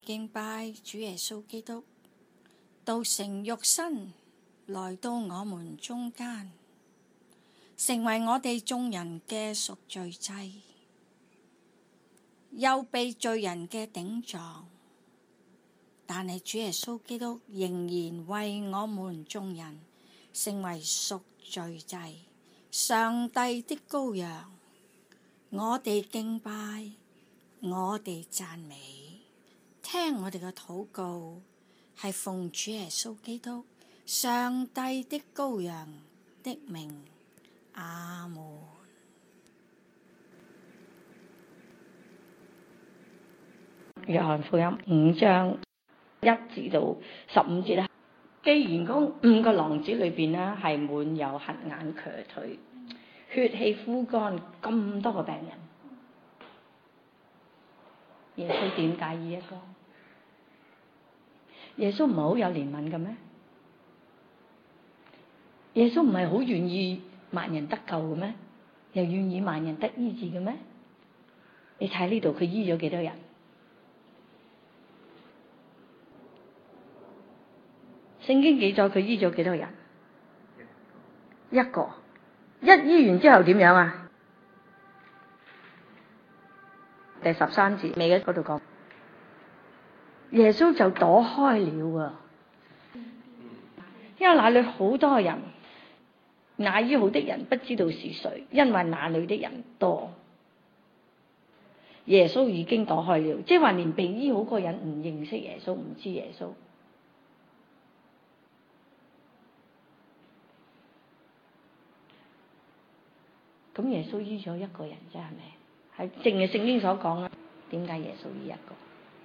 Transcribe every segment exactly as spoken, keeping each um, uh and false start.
敬拜主耶穌基督，道成肉身來到我們中間，成為我哋眾人嘅贖罪祭，又被罪人嘅頂撞，但係主耶穌基督仍然為我們眾人成為贖罪祭，上帝的羔羊。我哋敬拜，我哋讚美，聽我哋嘅禱告，係奉主耶穌基督上帝的羔羊的名，阿門。 約翰福音五章一至到十五節啦。既然嗰五個廊子裏邊咧係滿有瞎眼、瘸腿、血氣枯乾咁多個病人，耶穌點介意一個？耶穌唔係好有憐憫嘅咩？耶穌唔係好願意萬人得救嘅咩？又願意萬人得醫治嘅咩？你睇呢度佢醫咗幾多人？聖經記載佢醫咗幾多人？一個。一醫完之後點樣啊？第十三節尾嗰度講，耶穌就躲開了啊！因為那裏好多人，那醫好的人不知道是誰，因為那裏的人多。耶穌已經躲開了，即係話連被醫好個人唔認識耶穌，唔知耶穌。咁耶穌醫咗一個人啫，係咪？係正嘅聖經所講啦。點解耶穌醫一個？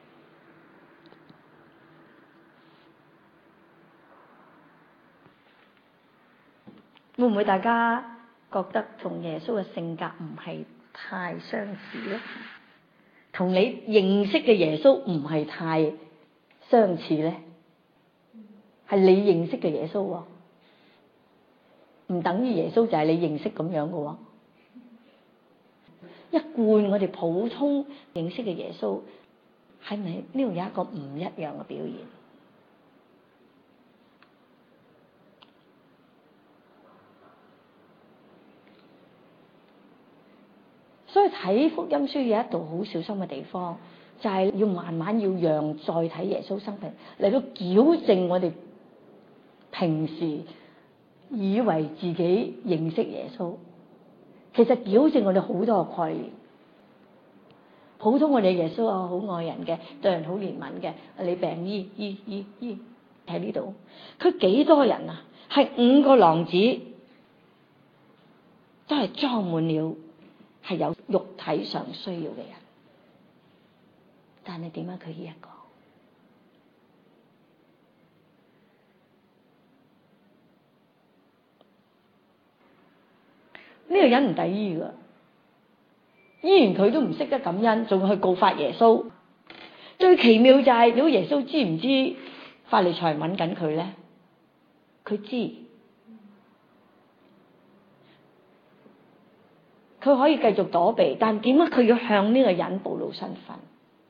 會唔會大家覺得同耶穌嘅性格唔係太相似咧？同你認識嘅耶穌唔係太相似咧？係你認識嘅耶穌喎，唔等於耶穌就係你認識咁樣嘅喎。一貫我哋普通認識嘅耶穌，係咪呢度有一個唔一樣嘅表現？所以睇福音書有一度好小心嘅地方，就係要慢慢要讓再睇耶穌生平嚟到矯正我哋平時以為自己認識耶穌。其實矯正我哋好多個概念，普通我哋耶穌啊，好愛人嘅，對人好憐憫嘅，你病醫醫醫醫喺呢度，佢幾多人啊？係五個廊子，都係裝滿了係有肉體上需要嘅人，但係點解佢醫一個？呢個人唔抵醫噶，醫完佢都唔識得感恩，仲去告發耶穌。最奇妙就係，如果耶穌知唔知法利賽人揾緊佢咧？佢知，佢可以繼續躲避，但點解佢要向呢個人暴露身份？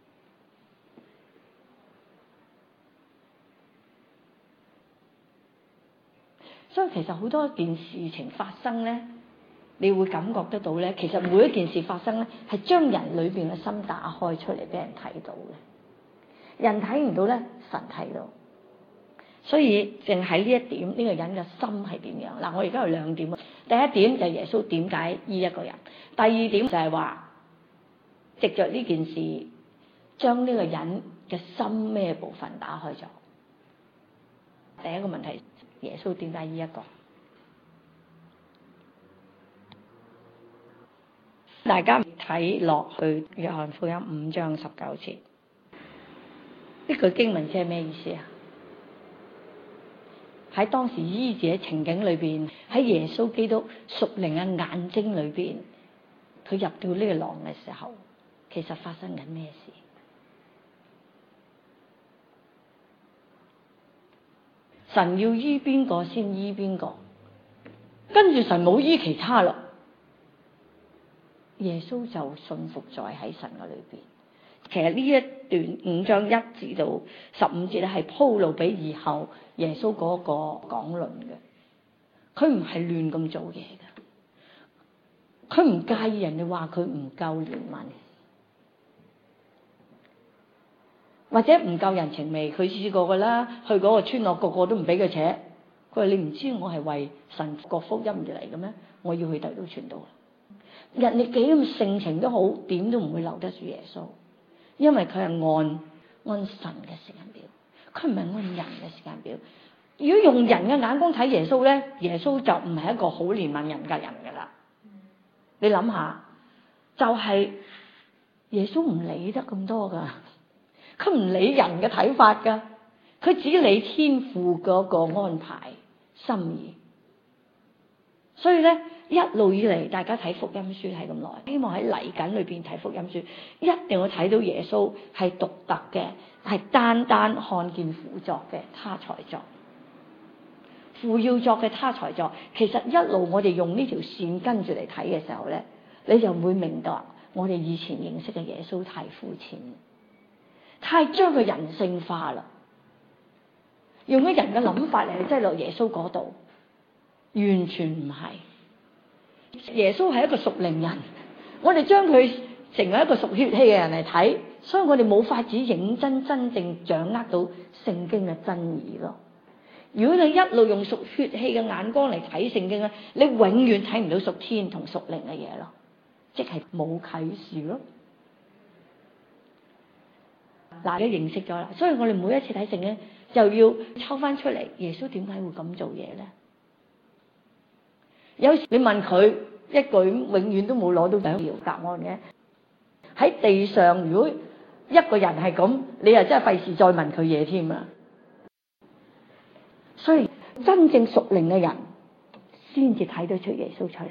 所以其實好多件事情發生咧，你會感覺得到咧，其實每一件事發生咧，係將人裏邊嘅心打開出嚟俾人睇到嘅。人睇唔到咧，神睇到。所以淨喺呢一點，呢、這個人嘅心係點樣？嗱，我而家有兩點。第一點就係耶穌點解醫一個人？第二點就係話，藉着呢件事，將呢個人嘅心咩部分打開咗？第一個問題，耶穌點解醫一個？大家睇落去約翰福音五章十九節，呢句經文即係咩意思啊？喺當時醫治嘅情景裏邊，喺耶穌基督屬靈嘅眼睛裏邊，佢入到呢個廊嘅時候，其實發生緊咩事？神要醫邊個先醫邊個，跟住神冇醫其他咯。耶穌就信服在喺神嘅裏邊。其實呢一段五章一至到十五節咧，係鋪路俾以後耶穌嗰個講論嘅。佢唔係亂咁做嘢嘅，佢唔介意人哋話佢唔夠憐憫，或者唔夠人情味。佢試過噶啦，去嗰個村落個個都唔俾佢扯。佢話：你唔知我係為神國福音而嚟嘅咩？我要去第度傳道。人哋幾咁性情都好，點都唔會留得住耶穌，因為佢係按按神嘅時間表，佢唔係按人嘅時間表。如果用人嘅眼光睇耶穌咧，耶穌就唔係一個好憐憫人嘅人噶啦。你諗下，就係、是、耶穌唔理得咁多噶，佢唔理人嘅睇法噶，佢只理天父嗰個安排心意。所以咧，一路以嚟大家睇福音書睇咁耐，希望喺嚟緊裏邊睇福音書，一定要睇到耶穌係獨特嘅，係單單看見父作嘅，他才作；父要作嘅，他才作。其實一路我哋用呢條線跟住嚟睇嘅時候咧，你就會明白我哋以前認識嘅耶穌太膚淺，太將佢人性化啦，用咗人嘅諗法嚟去擠落耶穌嗰度。完全唔係，耶穌係一個屬靈人，我哋將佢成為一個屬血氣嘅人嚟睇，所以我哋冇法子認真真正掌握到聖經嘅真義咯。如果你一路用屬血氣嘅眼光嚟睇聖經咧，你永遠睇唔到屬天同屬靈嘅嘢咯，即係冇啟示咯。嗱，你認識咗啦，所以我哋每一次睇聖經就要抽翻出嚟，耶穌點解會咁做嘢咧？有時你問佢一句，永遠都冇攞到想要答案嘅。喺地上，如果一個人係咁，你又真係費事再問佢嘢添啊！所以真正屬靈嘅人先至睇得出耶穌出嚟。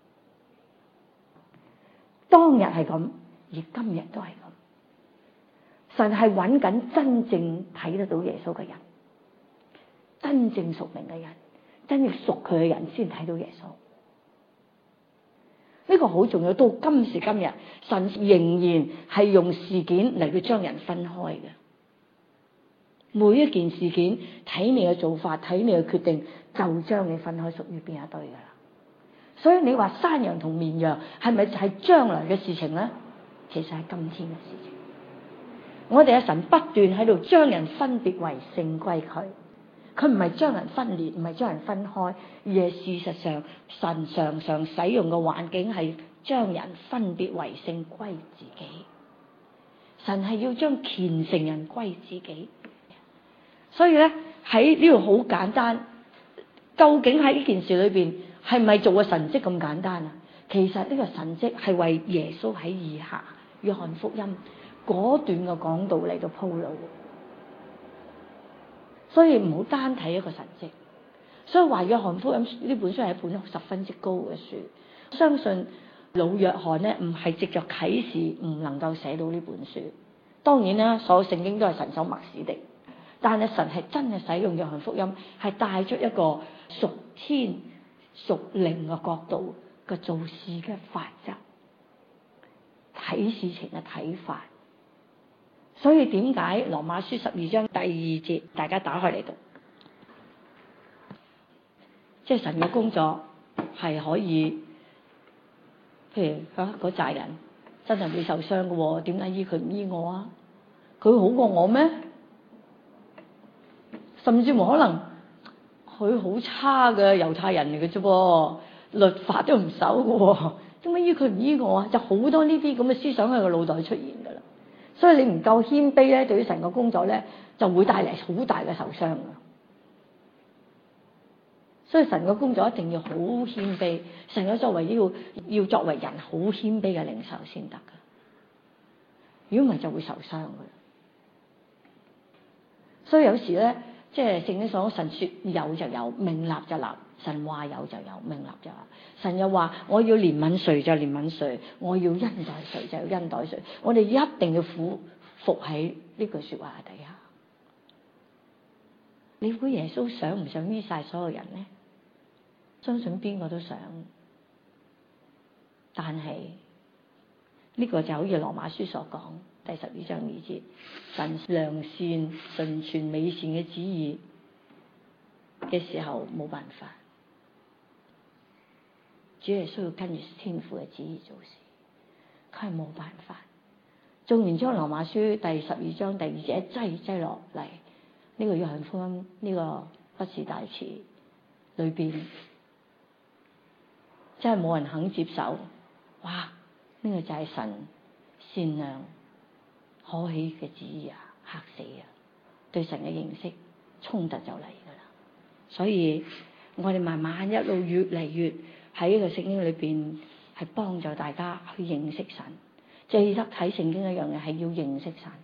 當日係咁，而今日都係咁。神係揾緊真正睇得到耶穌嘅人，真正屬靈嘅人。真要屬佢嘅人先睇到耶穌，呢個好重要。到今時今日，神仍然係用事件嚟到將人分開嘅。每一件事件睇你嘅做法，睇你嘅決定，就將你分開屬於邊一對噶啦。所以你話山羊同綿羊係咪就係將來嘅事情咧？其實係今天嘅事情。我哋嘅神不斷喺度將人分別為聖歸佢。佢唔係將人分裂，唔係將人分開，而係事實上神常常使用嘅環境係將人分別為聖歸自己。神係要將虔誠人歸自己。所以咧，喺呢度好簡單，究竟喺呢件事裏邊係咪做個神蹟咁簡單啊？其實呢個神蹟係為耶穌喺以下約翰福音嗰段嘅講道嚟到鋪路。所以唔好單睇一個神蹟，所以話約翰福音呢本書係一本十分之高嘅書。相信老約翰呢唔係藉着啟示唔能夠寫到呢本書。當然啦，所有聖經都係神所默示的，但係神係真係使用約翰福音，係帶出一個屬天屬靈嘅角度嘅做事嘅法則，睇事情嘅睇法。所以點解羅馬書十二章第二節，大家打開嚟讀，即係神嘅工作係可以，譬如吓嗰扎人真係會受傷嘅，點解醫佢唔醫我啊？佢好過我咩？甚至乎可能佢好差嘅猶太人嚟嘅啫噃，律法都唔守嘅，點解醫佢唔醫我啊？就好多呢啲咁嘅思想喺個腦袋出現噶啦。所以你唔夠謙卑咧，對於神嘅工作咧，就會帶嚟好大嘅受傷嘅。所以神嘅工作一定要好謙卑，神嘅作為要要作為人好謙卑嘅領袖先得噶。如果唔係就會受傷嘅。所以有時咧，即係聖經所講，神說有就有，命立就立。神話有就有，命立就立。神又話我要憐憫誰就憐憫誰，我要恩待誰就要恩待誰。我哋一定要服服喺呢句說話底下。你估耶穌想唔想醫晒所有人呢？相信邊個都想，但係呢個就好似羅馬書所講， 第十二章二節，神良善、純全、美善嘅旨意嘅時候冇辦法，主係需要跟住天父嘅旨意做事，佢係冇辦法。做完將羅馬書第十二章第二節一擠擠落嚟，呢、這個約翰福音呢、這個不是大詞裏邊，真係冇人肯接受。哇！呢、這個就係神善良可喜嘅旨意啊，嚇死啊！對神嘅認識衝突就嚟噶啦。所以我哋慢慢一路越嚟越喺呢個聖經裏邊係幫助大家去認識神。記得睇聖經一樣嘢係要認識神，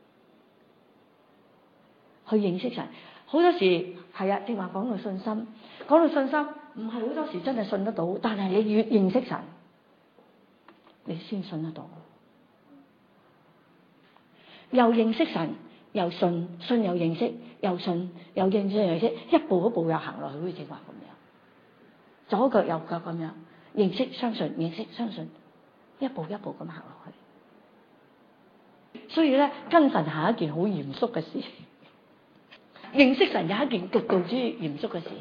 去認識神。好多時係啊，正話講到信心，講到信心唔係好多時真係信得到，但係你越認識神，你先信得到。又認識神，又信，信又認識，又信，又認識，又認識，一步一步又行落去，好似正話咁樣，左腳右腳咁樣，認識相信，認識相信，一步一步咁行落去。所以咧，跟神係一件好嚴肅嘅事，認識神有一件極度之嚴肅嘅事。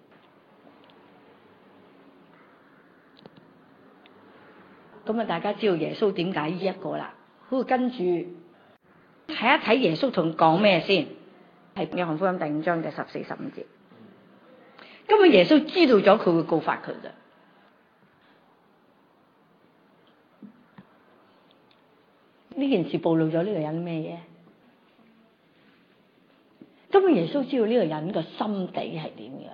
咁啊，大家知道耶穌點解呢一個啦？好，跟住睇一睇耶穌同講咩先？係約翰福音第五章嘅十四十五節。根本耶穌知道咗佢會告發佢嘅。呢件事暴露咗呢個人咩嘢？根本耶穌知道呢個人個心地係點樣，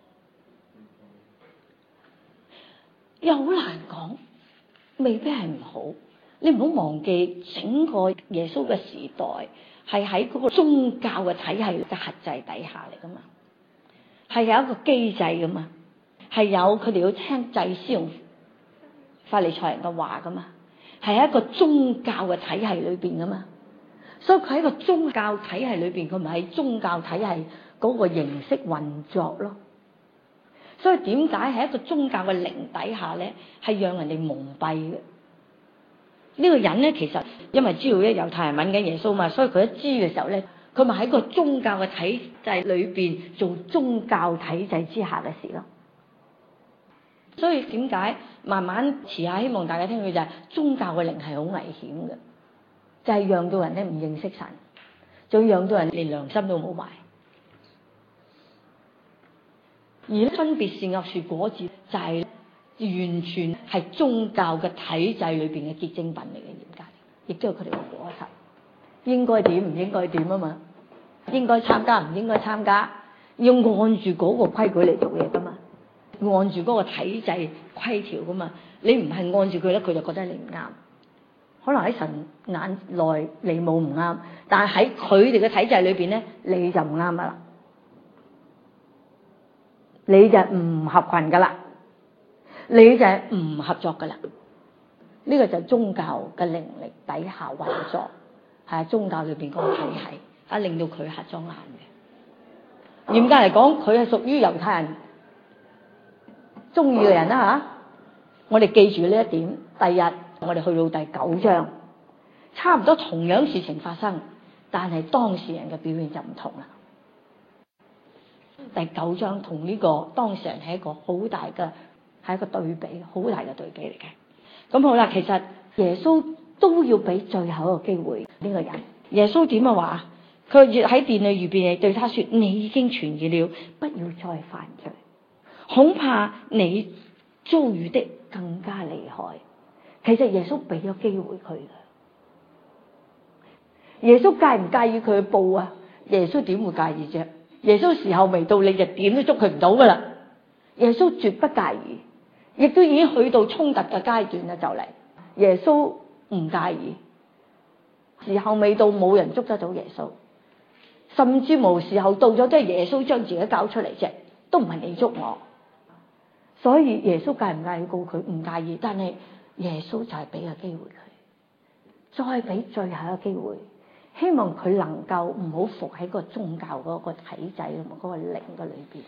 又好難講，未必係唔好。你唔好忘記，整個耶穌嘅時代係喺嗰個宗教嘅體系嘅轄制底下嚟噶嘛，係有一個機制噶嘛，係有佢哋要聽祭司同法利賽人嘅話噶嘛。係喺一個宗教嘅體系裏邊噶嘛，所以佢喺個宗教體系裏邊，佢唔係喺宗教體系嗰個形式運作咯。所以點解喺一個宗教嘅靈底下咧，係讓人哋蒙蔽嘅？呢、這個人咧，其實因為知道咧猶太人問緊耶穌嘛，所以佢一知嘅時候咧，佢咪喺個宗教嘅體制裏邊做宗教體制之下嘅事咯。所以點解慢慢遲下希望大家聽佢就係、是、宗教嘅靈係好危險嘅，就係、是、讓到人咧唔認識神，仲讓到人連良心都冇埋。而分別善惡樹果子就係完全係宗教嘅體制裏邊嘅結晶品嚟嘅，嚴格亦都有佢哋嘅果實。應該點唔應該點啊嘛？應該參加唔應該參加，要按住嗰個規矩嚟做嘢噶嘛。按住嗰個體制規條噶嘛，你唔係按住佢咧，佢就覺得你唔啱。可能喺神眼內你冇唔啱，但係喺佢哋嘅體制裏邊咧，你就唔啱啦，你就唔合群噶啦，你就係唔合作噶啦。呢、這個就係宗教嘅靈力底下運作，係宗教裏邊嗰個體系啊，令到佢合咗眼嘅。嚴格嚟講，佢係屬於猶太人中意嘅人啦吓，我哋記住呢一點。第日我哋去到第九章，差唔多同樣事情發生，但係當事人嘅表現就唔同啦。第九章同呢個當事人係一個好大嘅，係一個對比，好大嘅對比嚟嘅。咁好啦，其實耶穌都要俾最後一個機會呢個人。耶穌點啊話？佢喺殿裏預備嘢對他說：你已經痊癒了，不要再犯罪。恐怕你遭遇的更加厲害。其實耶穌俾咗機會佢嘅。耶穌介唔介意佢去報啊？耶穌點會介意啫？耶穌時候未到，你就點都捉佢唔到噶啦。耶穌絕不介意，亦都已經去到衝突嘅階段啦，就嚟。耶穌唔介意，時候未到，冇人捉得到耶穌，甚至無時候到咗都係耶穌將自己交出嚟啫，都唔係你捉我。所以耶穌介唔介意告佢？唔介意，但係耶穌就係俾個機會佢，再俾最後一個機會，希望佢能夠唔好服喺個宗教嗰個體制同埋嗰個靈嘅裏邊。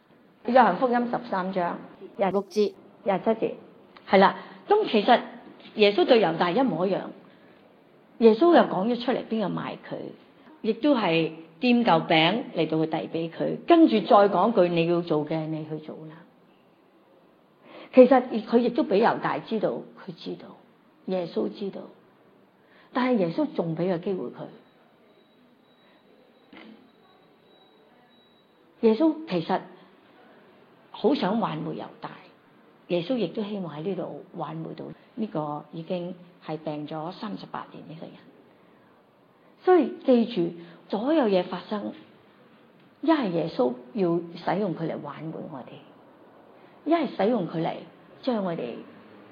約翰福音十三章廿六節廿七節係啦。咁其實耶穌對猶大一模一樣。耶穌又講咗出嚟，邊個賣佢，亦都係掂嚿餅嚟到去遞俾佢，跟住再講句你要做嘅，你去做啦。其實佢亦都俾猶大知道，佢知道，耶穌知道，但係耶穌仲俾個機會佢。耶穌其實好想挽回猶大，耶穌亦都希望喺呢度挽回到呢個已經係病咗三十八年呢個人。所以記住，所有嘢發生，一係耶穌要使用佢嚟挽回我哋，一係使用佢嚟將我哋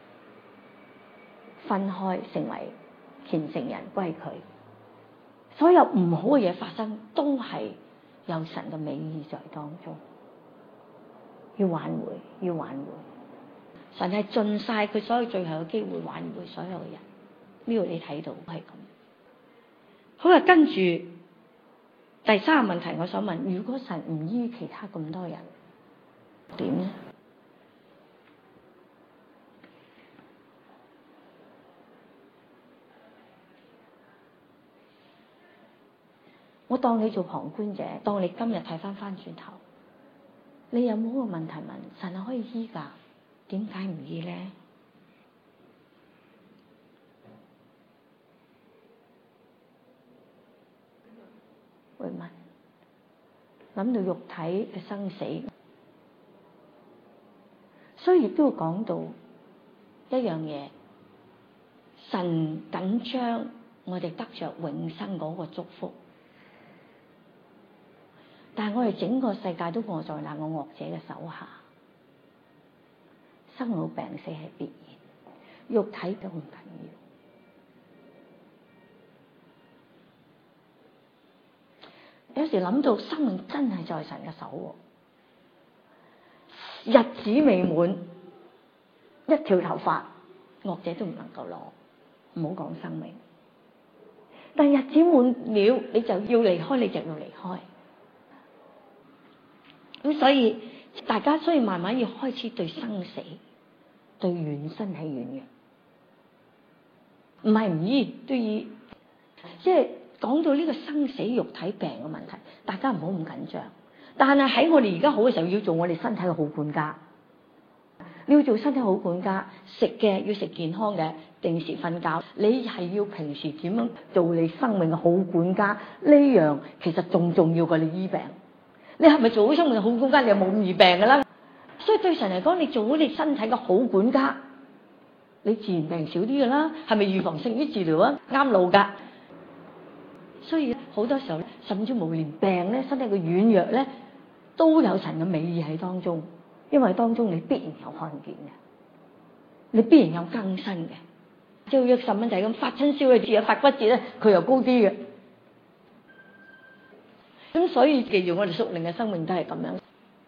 分開，成為虔誠人歸佢。所有唔好嘅嘢發生，都係有神嘅美意在當中，要挽回，要挽回。神係盡晒佢所有最後嘅機會挽回所有嘅人。呢度你睇到係咁。好啦，跟住第三個問題，我想問：如果神唔醫其他咁多人，點呢？我當你做旁觀者，當你今日睇翻翻轉頭，你有冇個問題問神係可以醫㗎？點解唔醫咧？會問，諗到肉體嘅生死，所以亦都要講到一樣嘢，神緊張我哋得着永生嗰個祝福。但係我哋整個世界都臥在那個惡者嘅手下，生老病死係必然，肉體都唔緊要。有時諗到生命真係在神嘅手，日子未滿，一條頭髮惡者都唔能夠攞，唔好講生命。但日子滿了，你就要離開，你就要離開。咁所以大家所以慢慢要開始對生死、對軟身體軟弱，唔係唔醫都醫。即係講到呢個生死肉體病嘅問題，大家唔好咁緊張。但係喺我哋而家好嘅時候，要做我哋身體嘅好管家。你要做身體好管家，食嘅要食健康嘅，定時瞓覺。你係要平時點樣做你生命嘅好管家？呢樣其實仲重要過你醫病。你係咪做好生命嘅好管家，你就冇咁易病噶啦？所以對神嚟講，你做好你身體嘅好管家，你自然病少啲噶啦。係咪預防勝於治療啊？啱路噶。所以好多時候，甚至無連病咧，身體嘅軟弱咧，都有神嘅美意喺當中。因為當中你必然有看見嘅，你必然有更新嘅。即係約十蚊仔咁發親燒嘅字啊，發骨折咧，佢又高啲嘅。咁所以記住，我哋屬靈嘅生命都係咁樣。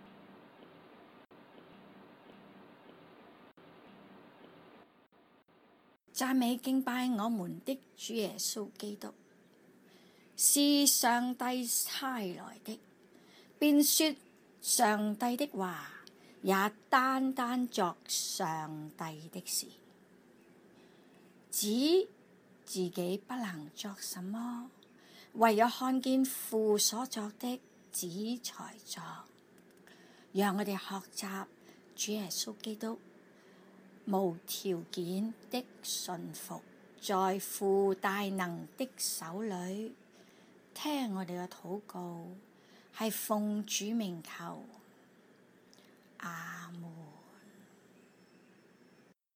讚美敬拜我們的主耶穌基督，是上帝差來的，便說上帝的話，也單單作上帝的事。子自己不能作什麼，唯有看見父所作的，子才作。讓我哋學習主耶穌基督無條件的順服，在父大能的手裏，聽我哋嘅禱告，係奉主名求。